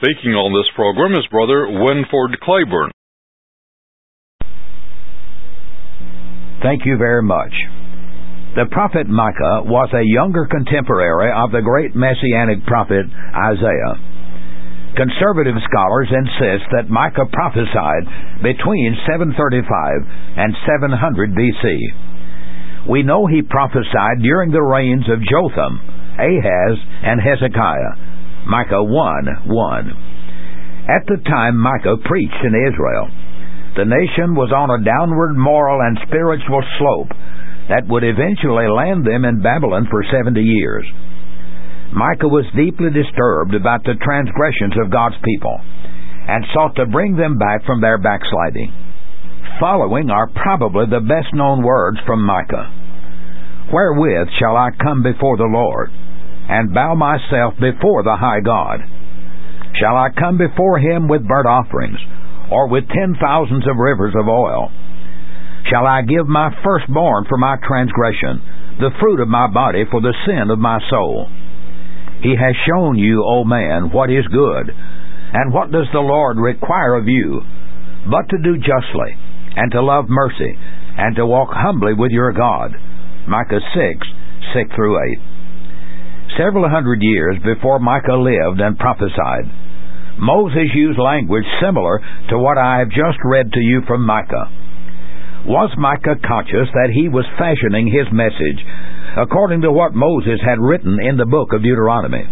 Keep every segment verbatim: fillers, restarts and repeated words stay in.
Speaking on this program is Brother Winford Claiborne. Thank you very much. The prophet Micah was a younger contemporary of the great messianic prophet Isaiah. Conservative scholars insist that Micah prophesied between seven thirty-five and seven hundred B C. We know he prophesied during the reigns of Jotham, Ahaz, and Hezekiah. Micah one one. At the time Micah preached in Israel, the nation was on a downward moral and spiritual slope that would eventually land them in Babylon for seventy years. Micah was deeply disturbed about the transgressions of God's people and sought to bring them back from their backsliding. Following are probably the best-known words from Micah. Wherewith shall I come before the Lord, and bow myself before the high God? Shall I come before him with burnt offerings, or with ten thousands of rivers of oil? Shall I give my firstborn for my transgression, the fruit of my body for the sin of my soul? He has shown you, O man, what is good, and what does the Lord require of you, but to do justly, and to love mercy, and to walk humbly with your God. Micah six, six through eight. Several hundred years before Micah lived and prophesied, Moses used language similar to what I have just read to you from Micah. Was Micah conscious that he was fashioning his message according to what Moses had written in the book of Deuteronomy?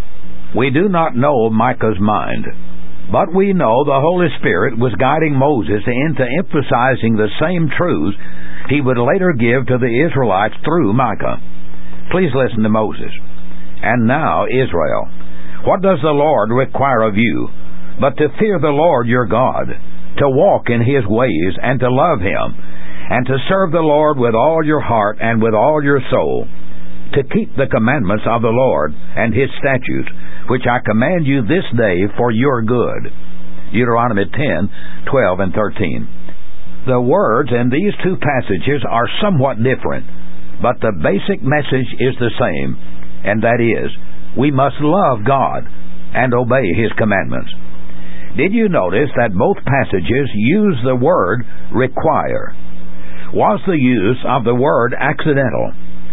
We do not know Micah's mind, but we know the Holy Spirit was guiding Moses into emphasizing the same truths he would later give to the Israelites through Micah. Please listen to Moses. And now, Israel, what does the Lord require of you, but to fear the Lord your God, to walk in his ways, and to love him, and to serve the Lord with all your heart and with all your soul, to keep the commandments of the Lord and his statutes, which I command you this day for your good. Deuteronomy ten, twelve, and thirteen. The words in these two passages are somewhat different, but the basic message is the same, and that is, we must love God and obey his commandments. Did you notice that both passages use the word require? Was the use of the word accidental?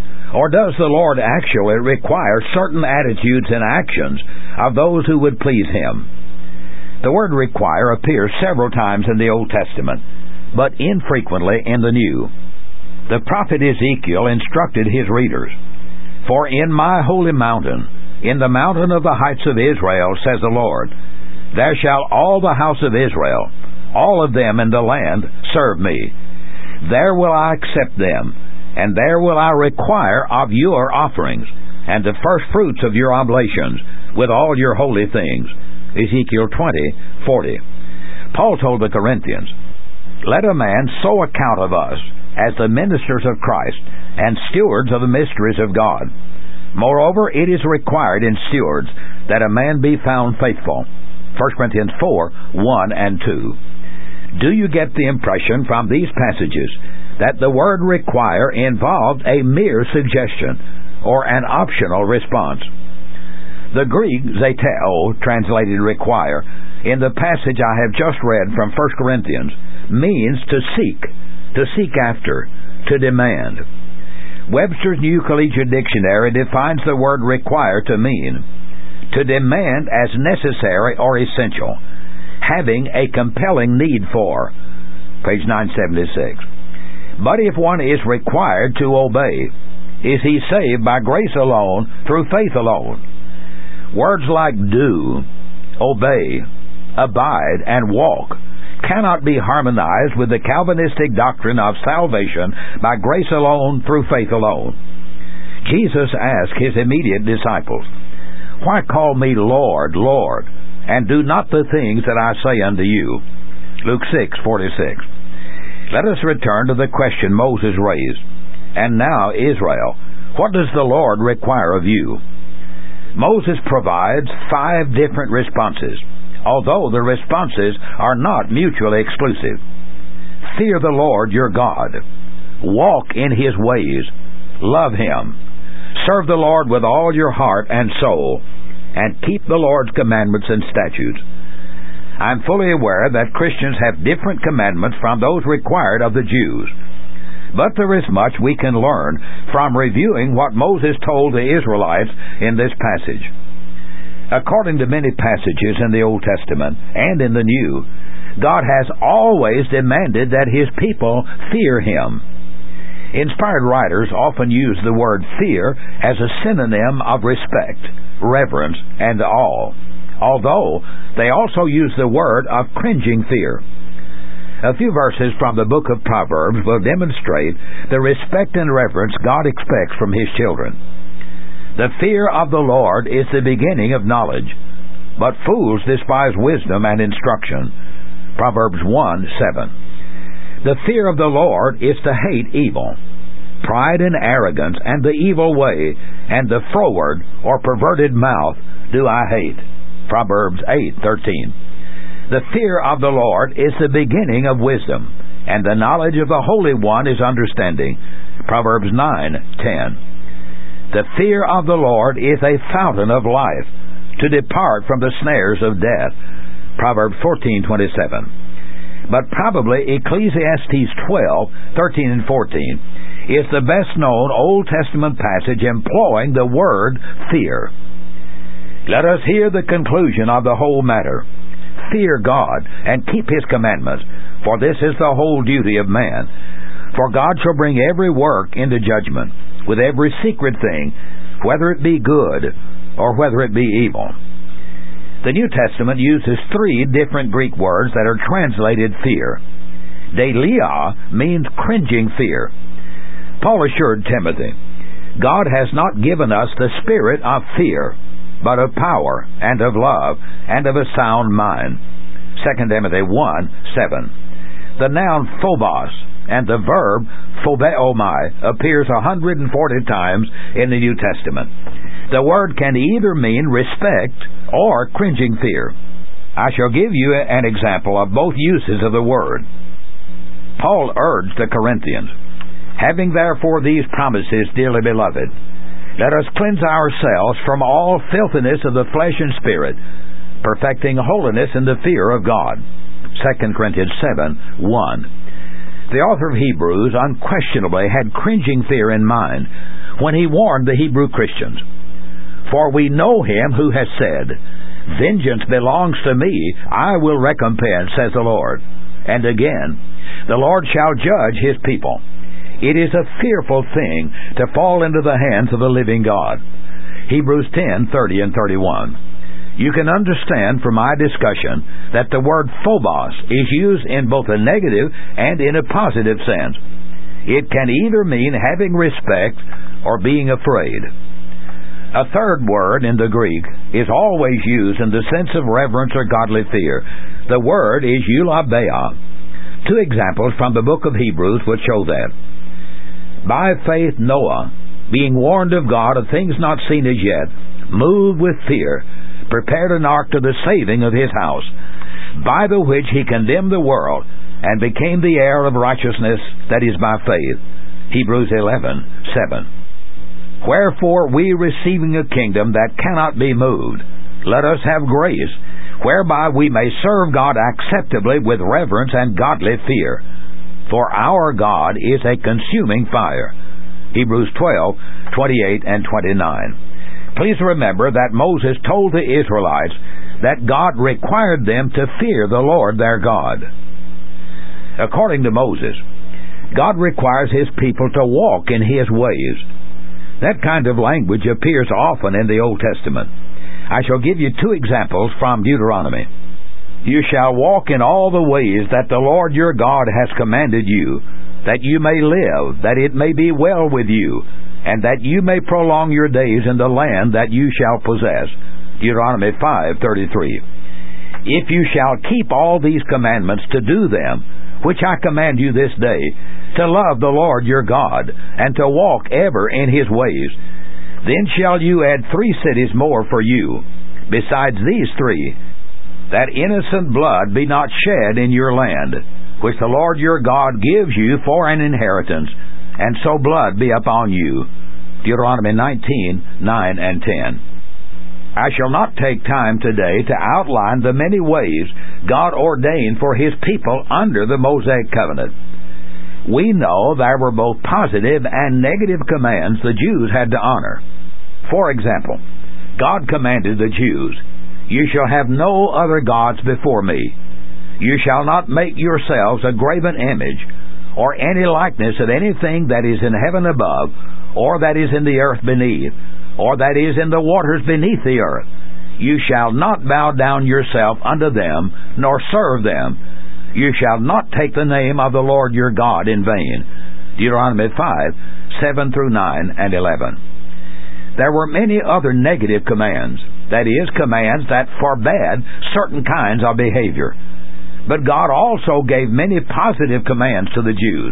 Or does the Lord actually require certain attitudes and actions of those who would please him? The word require appears several times in the Old Testament, but infrequently in the New. The prophet Ezekiel instructed his readers, For in my holy mountain, in the mountain of the heights of Israel, says the Lord, there shall all the house of Israel, all of them in the land, serve me. There will I accept them, and there will I require of your offerings, and the first fruits of your oblations, with all your holy things. Ezekiel twenty, forty. Paul told the Corinthians, Let a man so account of us, as the ministers of Christ, and stewards of the mysteries of God. Moreover, it is required in stewards that a man be found faithful. First Corinthians four, one and two. Do you get the impression from these passages that the word require involved a mere suggestion or an optional response? The Greek zeteo, translated require, in the passage I have just read from First Corinthians, means to seek, to seek after, to demand. Webster's New Collegiate Dictionary defines the word require to mean to demand as necessary or essential, having a compelling need for. Page nine seventy-six. But if one is required to obey, is he saved by grace alone, through faith alone? Words like do, obey, abide, and walk cannot be harmonized with the Calvinistic doctrine of salvation by grace alone, through faith alone. Jesus asked his immediate disciples, Why call me Lord, Lord, and do not the things that I say unto you? Luke six, forty-six. Let us return to the question Moses raised. And now, Israel, what does the Lord require of you? Moses provides five different responses, although the responses are not mutually exclusive. Fear the Lord your God. Walk in his ways. Love him. Serve the Lord with all your heart and soul. and keep the Lord's commandments and statutes. I'm fully aware that Christians have different commandments from those required of the Jews. But there is much we can learn from reviewing what Moses told the Israelites in this passage. According to many passages in the Old Testament and in the New, God has always demanded that His people fear Him. Inspired writers often use the word fear as a synonym of respect, reverence, and awe, although they also use the word of cringing fear. A few verses from the book of Proverbs will demonstrate the respect and reverence God expects from His children. The fear of the Lord is the beginning of knowledge, but fools despise wisdom and instruction. Proverbs one seven. The fear of the Lord is to hate evil. Pride and arrogance and the evil way and the froward or perverted mouth do I hate. Proverbs eight thirteen. The fear of the Lord is the beginning of wisdom, and the knowledge of the Holy One is understanding. Proverbs nine ten. The fear of the Lord is a fountain of life, to depart from the snares of death. Proverbs fourteen twenty-seven. But probably Ecclesiastes twelve thirteen and fourteen is the best known Old Testament passage employing the word fear. Let us hear the conclusion of the whole matter. Fear God, and keep His commandments, for this is the whole duty of man. For God shall bring every work into judgment, with every secret thing, whether it be good, or whether it be evil. The New Testament uses three different Greek words that are translated fear. Delia means cringing fear. Paul assured Timothy, God has not given us the spirit of fear, but of power, and of love, and of a sound mind. Second Timothy one seven. The noun phobos and the verb phobeomai appears one hundred forty times in the New Testament. The word can either mean respect or cringing fear. I shall give you an example of both uses of the word. Paul urged the Corinthians, having therefore these promises, dearly beloved, let us cleanse ourselves from all filthiness of the flesh and spirit, perfecting holiness in the fear of God. Second Corinthians seven one. The author of Hebrews unquestionably had cringing fear in mind when he warned the Hebrew Christians. For we know Him who has said, vengeance belongs to me, I will recompense, says the Lord. And again, the Lord shall judge His people. It is a fearful thing to fall into the hands of the living God. Hebrews ten thirty and thirty-one. You can understand from my discussion that the word phobos is used in both a negative and in a positive sense. It can either mean having respect or being afraid. A third word in the Greek is always used in the sense of reverence or godly fear. The word is eulabea. Two examples from the book of Hebrews would show that. By faith Noah, being warned of God of things not seen as yet, moved with fear, prepared an ark to the saving of his house, by the which he condemned the world, and became the heir of righteousness that is by faith. Hebrews eleven seven. Wherefore we, receiving a kingdom that cannot be moved, let us have grace, whereby we may serve God acceptably with reverence and godly fear. For our God is a consuming fire. Hebrews twelve twenty-eight and twenty-nine. Please remember that Moses told the Israelites that God required them to fear the Lord their God. According to Moses, God requires His people to walk in His ways. That kind of language appears often in the Old Testament. I shall give you two examples from Deuteronomy. You shall walk in all the ways that the Lord your God has commanded you, that you may live, that it may be well with you, and that you may prolong your days in the land that you shall possess. Deuteronomy five thirty-three. If you shall keep all these commandments to do them, which I command you this day, to love the Lord your God, and to walk ever in His ways, then shall you add three cities more for you, besides these three, that innocent blood be not shed in your land, which the Lord your God gives you for an inheritance, and so blood be upon you. Deuteronomy nineteen nine and ten. I shall not take time today to outline the many ways God ordained for His people under the Mosaic covenant. We know there were both positive and negative commands the Jews had to honor. For example, God commanded the Jews, "You shall have no other gods before me. You shall not make yourselves a graven image, or any likeness of anything that is in heaven above, or that is in the earth beneath, or that is in the waters beneath the earth. You shall not bow down yourself unto them, nor serve them. You shall not take the name of the Lord your God in vain." Deuteronomy five, seven through nine and eleven. There were many other negative commands, that is, commands that forbade certain kinds of behavior. But God also gave many positive commands to the Jews.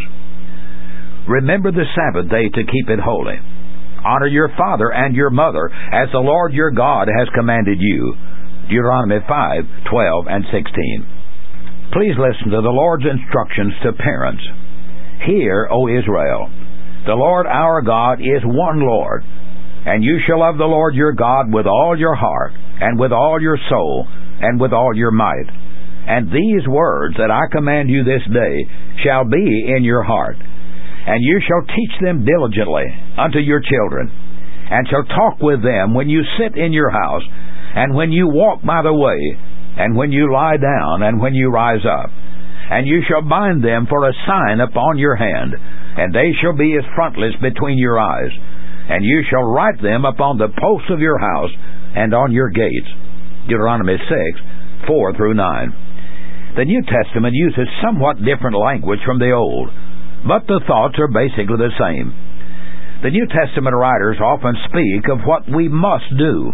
Remember the Sabbath day to keep it holy. Honor your father and your mother, as the Lord your God has commanded you. Deuteronomy five, twelve and sixteen. Please listen to the Lord's instructions to parents. "Hear, O Israel, the Lord our God is one Lord, and you shall love the Lord your God with all your heart, and with all your soul, and with all your might. And these words that I command you this day shall be in your heart. And you shall teach them diligently unto your children, and shall talk with them when you sit in your house, and when you walk by the way, and when you lie down, and when you rise up. And you shall bind them for a sign upon your hand, and they shall be as frontlets between your eyes. And you shall write them upon the posts of your house, and on your gates." Deuteronomy six, four through nine. The New Testament uses somewhat different language from the Old, but the thoughts are basically the same. The New Testament writers often speak of what we must do.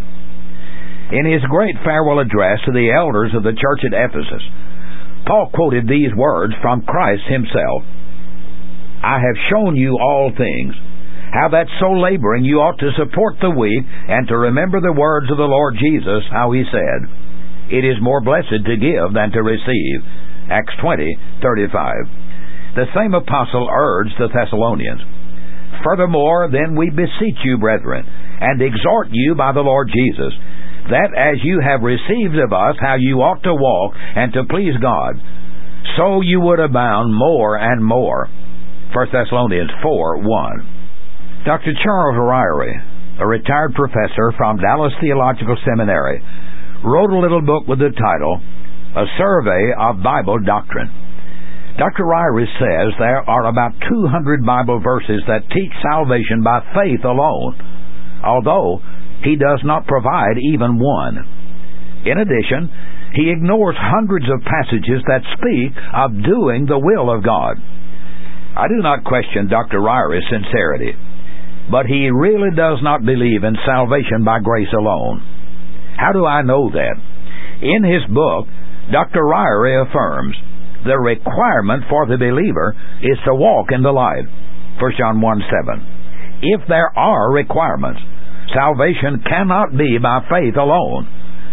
In his great farewell address to the elders of the church at Ephesus, Paul quoted these words from Christ himself. "I have shown you all things, how that so laboring you ought to support the weak, and to remember the words of the Lord Jesus, how he said, 'It is more blessed to give than to receive.'" Acts twenty, thirty-five. The same apostle urged the Thessalonians, "Furthermore, then we beseech you, brethren, and exhort you by the Lord Jesus, that as you have received of us how you ought to walk and to please God, so you would abound more and more." First Thessalonians four, one. Doctor Charles Ryrie, a retired professor from Dallas Theological Seminary, wrote a little book with the title, "A Survey of Bible Doctrine." Doctor Ryrie says there are about two hundred Bible verses that teach salvation by faith alone, although he does not provide even one. In addition, he ignores hundreds of passages that speak of doing the will of God. I do not question Doctor Ryrie's sincerity, but he really does not believe in salvation by grace alone. How do I know that? In his book, Doctor Ryrie affirms the requirement for the believer is to walk in the light. First John one, seven. If there are requirements, salvation cannot be by faith alone.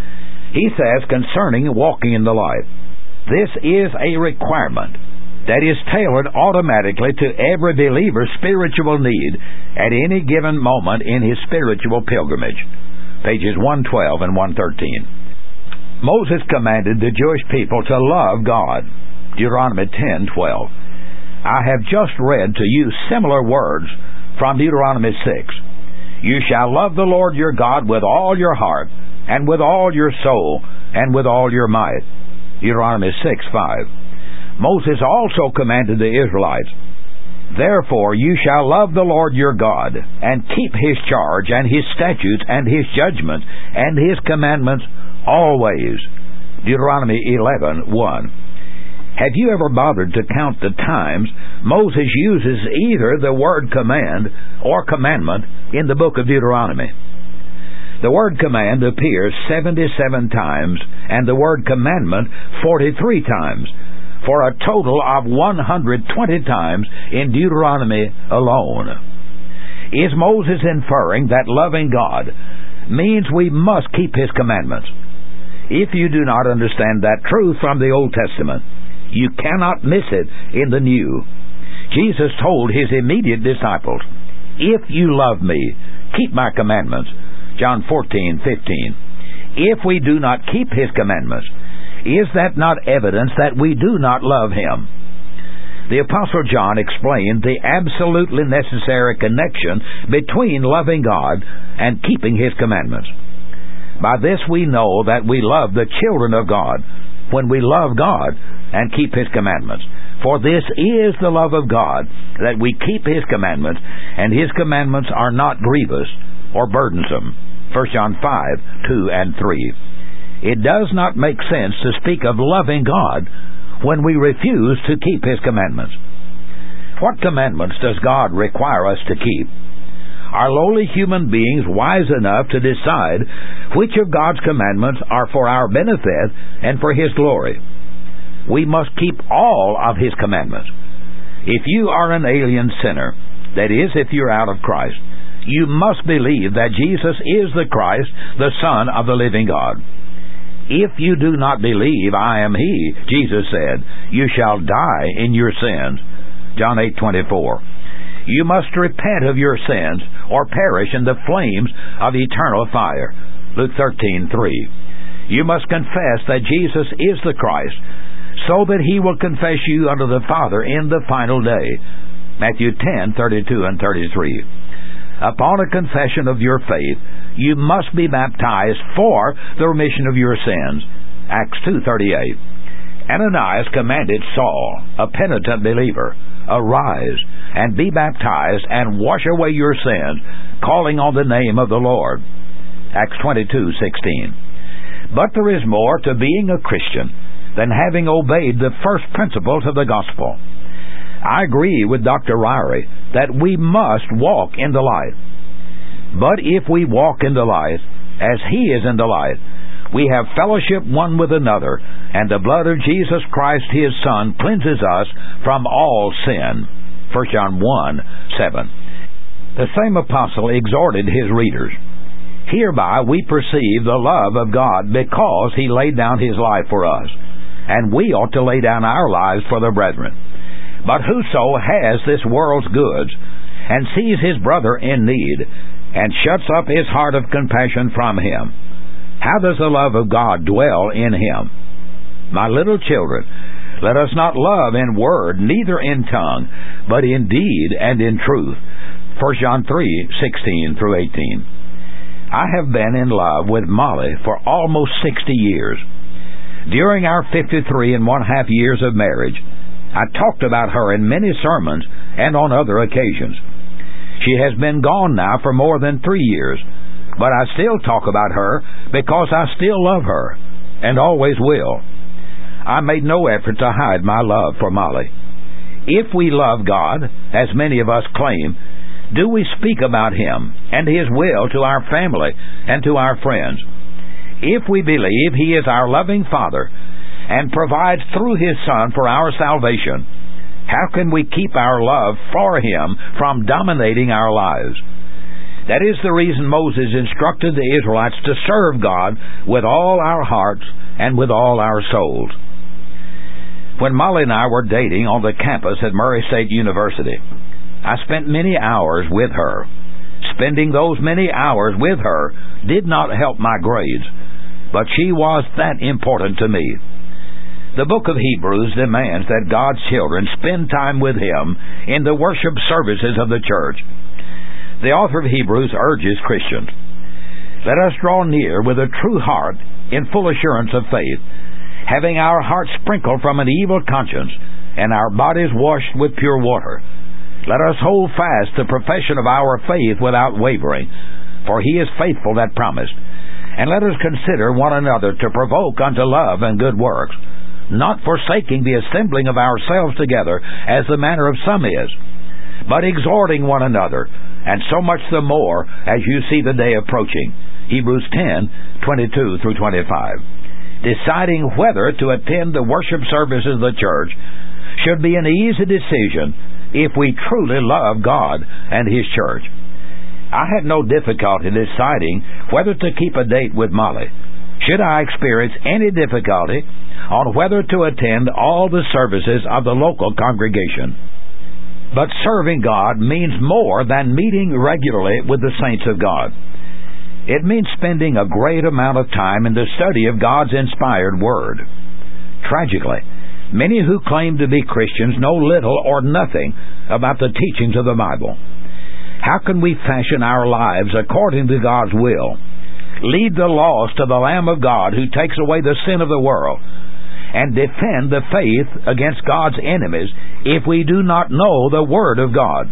He says concerning walking in the light, this is a requirement that is tailored automatically to every believer's spiritual need at any given moment in his spiritual pilgrimage. Pages one twelve and one thirteen. Moses commanded the Jewish people to love God. Deuteronomy ten, twelve. I have just read to you similar words from Deuteronomy six. You shall love the Lord your God with all your heart, and with all your soul, and with all your might. Deuteronomy six, five. Moses also commanded the Israelites, therefore you shall love the Lord your God, and keep his charge, and his statutes, and his judgments, and his commandments always. Deuteronomy eleven, one. Have you ever bothered to count the times Moses uses either the word command or commandment in the book of Deuteronomy? The word command appears seventy-seven times, and the word commandment forty-three times, for a total of one hundred twenty times in Deuteronomy alone. Is Moses inferring that loving God means we must keep his commandments? If you do not understand that truth from the Old Testament, you cannot miss it in the New. Jesus told his immediate disciples, if you love me, keep my commandments. John fourteen, fifteen. if we do not keep His commandments, is that not evidence that we do not love Him? The Apostle John explained the absolutely necessary connection between loving God and keeping His commandments. By this we know that we love the children of God, when we love God and keep His commandments. For this is the love of God, that we keep His commandments, and His commandments are not grievous or burdensome. First John five, two and three. It does not make sense to speak of loving God when we refuse to keep His commandments. What commandments does God require us to keep? Are lowly human beings wise enough to decide which of God's commandments are for our benefit and for His glory? We must keep all of His commandments. If you are an alien sinner, that is, if you're out of Christ, you must believe that Jesus is the Christ, the Son of the living God. If you do not believe I am He, Jesus said, you shall die in your sins. John eight twenty-four. You must repent of your sins or perish in the flames of eternal fire. Luke thirteen three. You must confess that Jesus is the Christ, so that He will confess you unto the Father in the final day. Matthew ten thirty-two and thirty-three. Upon a confession of your faith, you must be baptized for the remission of your sins. Acts two thirty-eight. Ananias commanded Saul, a penitent believer, arise and be baptized and wash away your sins, calling on the name of the Lord. Acts twenty-two sixteen. But there is more to being a Christian than having obeyed the first principles of the gospel. I agree with Doctor Ryrie that we must walk in the light. But if we walk in the light, as He is in the light, we have fellowship one with another, and the blood of Jesus Christ His Son cleanses us from all sin. First John one seven. The same apostle exhorted his readers, hereby we perceive the love of God because He laid down His life for us, and we ought to lay down our lives for the brethren. But whoso has this world's goods, and sees his brother in need, and shuts up his heart of compassion from him, how does the love of God dwell in him? My little children, let us not love in word, neither in tongue, but in deed and in truth. First John three sixteen through eighteen. I have been in love with Molly for almost sixty years. During our fifty-three and one half years of marriage, I talked about her in many sermons and on other occasions. She has been gone now for more than three years, but I still talk about her because I still love her, and always will. I made no effort to hide my love for Molly. If we love God, as many of us claim, do we speak about Him and His will to our family and to our friends? If we believe He is our loving Father and provides through His Son for our salvation, how can we keep our love for Him from dominating our lives? That is the reason Moses instructed the Israelites to serve God with all our hearts and with all our souls. When Molly and I were dating on the campus at Murray State University, I spent many hours with her. Spending those many hours with her did not help my grades, but she was that important to me. The book of Hebrews demands that God's children spend time with Him in the worship services of the church. The author of Hebrews urges Christians, let us draw near with a true heart in full assurance of faith, having our hearts sprinkled from an evil conscience and our bodies washed with pure water. Let us hold fast the profession of our faith without wavering, for He is faithful that promised. And let us consider one another to provoke unto love and good works, not forsaking the assembling of ourselves together, as the manner of some is, but exhorting one another, and so much the more as you see the day approaching. Hebrews ten twenty-two through twenty-five. Deciding whether to attend the worship services of the church should be an easy decision if we truly love God and His church. I had no difficulty deciding whether to keep a date with Molly. Should I experience any difficulty on whether to attend all the services of the local congregation. But serving God means more than meeting regularly with the saints of God. It means spending a great amount of time in the study of God's inspired Word. Tragically, many who claim to be Christians know little or nothing about the teachings of the Bible. How can we fashion our lives according to God's will, lead the lost to the Lamb of God who takes away the sin of the world, and defend the faith against God's enemies if we do not know the Word of God?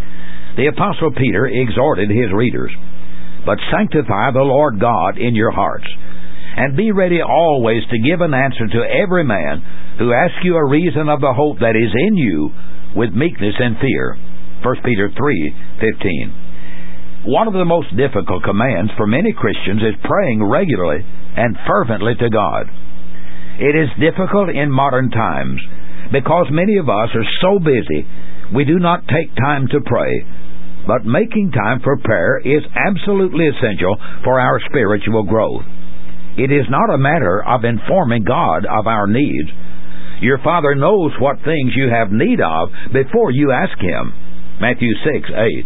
The Apostle Peter exhorted his readers, "But sanctify the Lord God in your hearts, and be ready always to give an answer to every man who asks you a reason of the hope that is in you with meekness and fear." First Peter three fifteen. One of the most difficult commands for many Christians is praying regularly and fervently to God. It is difficult in modern times because many of us are so busy we do not take time to pray. But making time for prayer is absolutely essential for our spiritual growth. It is not a matter of informing God of our needs. Your Father knows what things you have need of before you ask Him. Matthew six eight.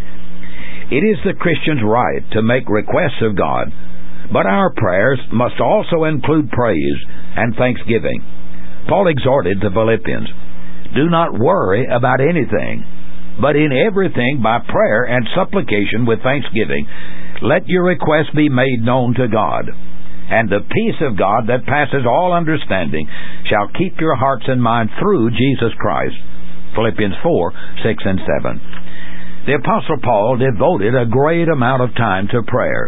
It is the Christian's right to make requests of God, but our prayers must also include praise and thanksgiving. Paul exhorted the Philippians, "Do not worry about anything, but in everything by prayer and supplication with thanksgiving, let your requests be made known to God. And the peace of God that passes all understanding shall keep your hearts and minds through Jesus Christ." Philippians four six and seven. The Apostle Paul devoted a great amount of time to prayer.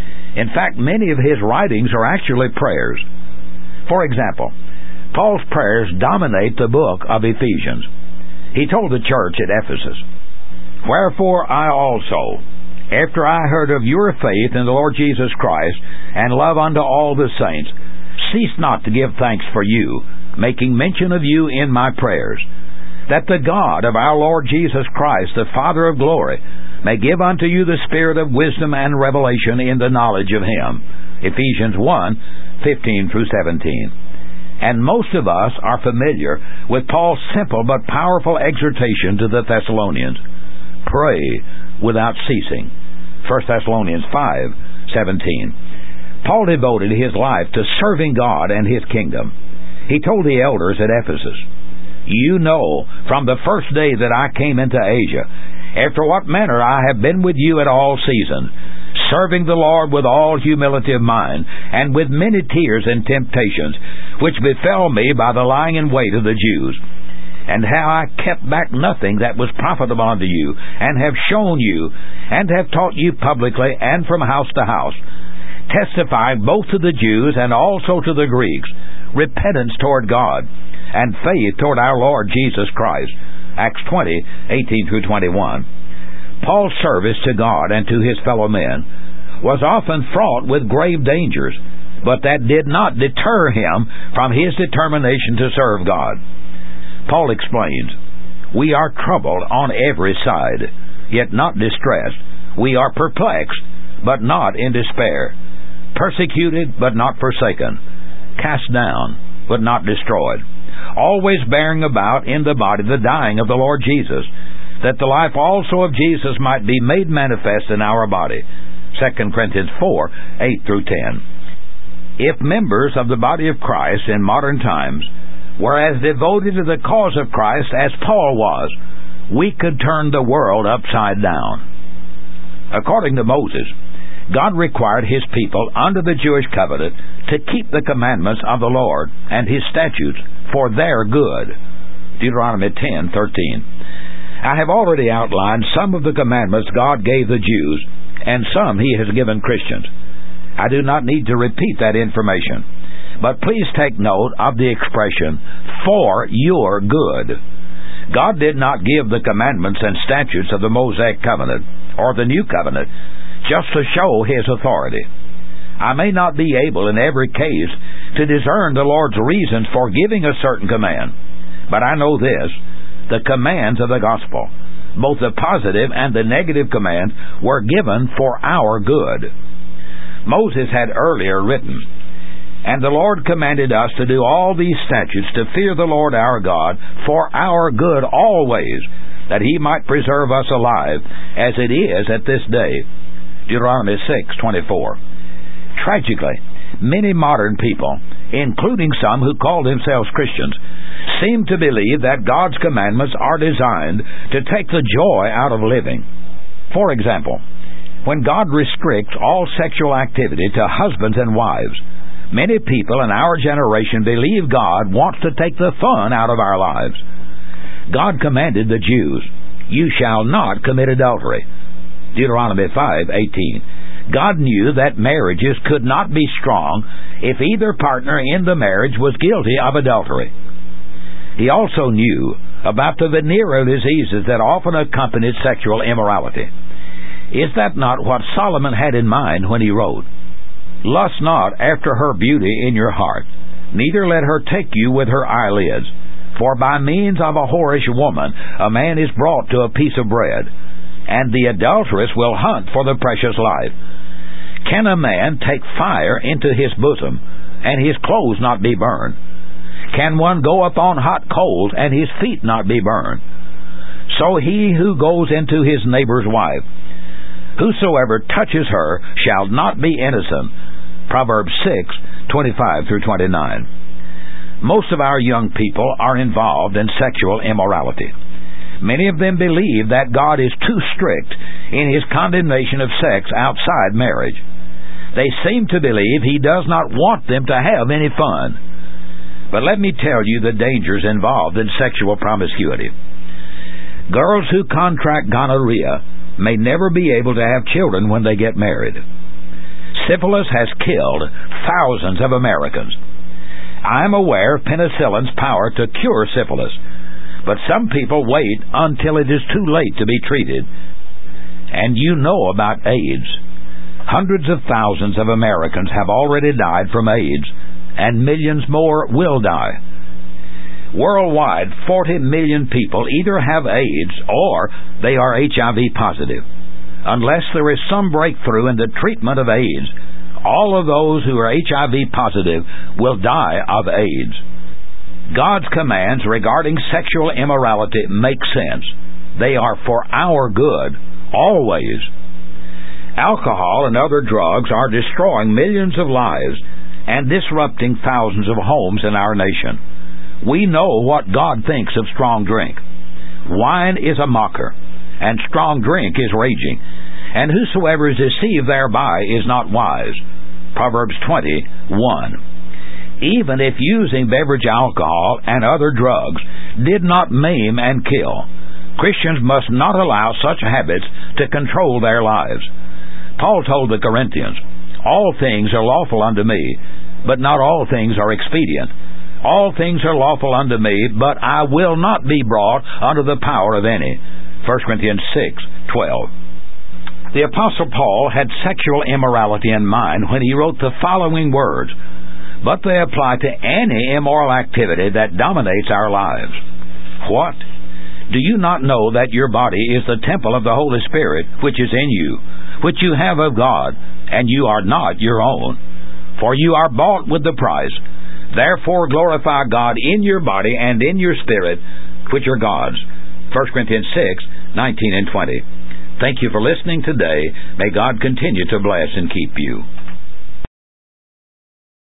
In fact, many of his writings are actually prayers. For example, Paul's prayers dominate the book of Ephesians. He told the church at Ephesus, "Wherefore I also, after I heard of your faith in the Lord Jesus Christ, and love unto all the saints, cease not to give thanks for you, making mention of you in my prayers, that the God of our Lord Jesus Christ, the Father of glory, may give unto you the spirit of wisdom and revelation in the knowledge of Him." Ephesians one fifteen through seventeen. And most of us are familiar with Paul's simple but powerful exhortation to the Thessalonians, "Pray without ceasing." First Thessalonians five seventeen. Paul devoted his life to serving God and His kingdom. He told the elders at Ephesus, "You know from the first day that I came into Asia, after what manner I have been with you at all seasons, serving the Lord with all humility of mind, and with many tears and temptations, which befell me by the lying in wait of the Jews, and how I kept back nothing that was profitable unto you, and have shown you, and have taught you publicly and from house to house, testifying both to the Jews and also to the Greeks, repentance toward God, and faith toward our Lord Jesus Christ." Acts twenty eighteen through twenty-one. Paul's service to God and to his fellow men was often fraught with grave dangers, but that did not deter him from his determination to serve God. Paul explains, "We are troubled on every side, yet not distressed. We are perplexed, but not in despair. Persecuted, but not forsaken. Cast down, but not destroyed. Always bearing about in the body the dying of the Lord Jesus, that the life also of Jesus might be made manifest in our body." Second Corinthians four eight through ten. If members of the body of Christ in modern times were as devoted to the cause of Christ as Paul was, we could turn the world upside down. According to Moses, God required His people under the Jewish covenant to keep the commandments of the Lord and His statutes for their good. Deuteronomy ten thirteen. I have already outlined some of the commandments God gave the Jews, and some He has given Christians. I do not need to repeat that information, but please take note of the expression, "for your good." God did not give the commandments and statutes of the Mosaic covenant, or the New Covenant, just to show His authority. I may not be able in every case to discern the Lord's reasons for giving a certain command, but I know this: the commands of the gospel, both the positive and the negative commands, were given for our good. Moses had earlier written, "And the Lord commanded us to do all these statutes, to fear the Lord our God for our good always, that He might preserve us alive, as it is at this day. Deuteronomy six twenty-four. Tragically, many modern people, including some who call themselves Christians, seem to believe that God's commandments are designed to take the joy out of living. For example, when God restricts all sexual activity to husbands and wives, many people in our generation believe God wants to take the fun out of our lives. God commanded the Jews, "You shall not commit adultery." Deuteronomy five eighteen. God knew that marriages could not be strong if either partner in the marriage was guilty of adultery. He also knew about the venereal diseases that often accompanied sexual immorality. Is that not what Solomon had in mind when he wrote, "Lust not after her beauty in your heart, neither let her take you with her eyelids. For by means of a whorish woman a man is brought to a piece of bread, and the adulteress will hunt for the precious life. Can a man take fire into his bosom, and his clothes not be burned? Can one go upon hot coals, and his feet not be burned? So he who goes into his neighbor's wife, whosoever touches her shall not be innocent." Proverbs six twenty-five through twenty-nine. Most of our young people are involved in sexual immorality. Many of them believe that God is too strict in His condemnation of sex outside marriage. They seem to believe He does not want them to have any fun. But let me tell you the dangers involved in sexual promiscuity. Girls who contract gonorrhea may never be able to have children when they get married. Syphilis has killed thousands of Americans. I am aware of penicillin's power to cure syphilis, but some people wait until it is too late to be treated. And you know about AIDS. Hundreds of thousands of Americans have already died from AIDS, and millions more will die. Worldwide, forty million people either have AIDS or they are H I V positive. Unless there is some breakthrough in the treatment of AIDS, all of those who are H I V positive will die of AIDS. God's commands regarding sexual immorality make sense. They are for our good, always. Alcohol and other drugs are destroying millions of lives and disrupting thousands of homes in our nation. We know what God thinks of strong drink. Wine is a mocker, and strong drink is raging, and whosoever is deceived thereby is not wise. Proverbs twenty one. Even if using beverage alcohol and other drugs did not maim and kill, Christians must not allow such habits to control their lives. Paul told the Corinthians, "All things are lawful unto me, but not all things are expedient. All things are lawful unto me, but I will not be brought under the power of any." First Corinthians six twelve. The Apostle Paul had sexual immorality in mind when he wrote the following words, but they apply to any immoral activity that dominates our lives. What? Do you not know that your body is the temple of the Holy Spirit, which is in you, which you have of God, and you are not your own? For you are bought with the price. Therefore glorify God in your body and in your spirit, which are God's. First Corinthians six nineteen and twenty. Thank you for listening today. May God continue to bless and keep you.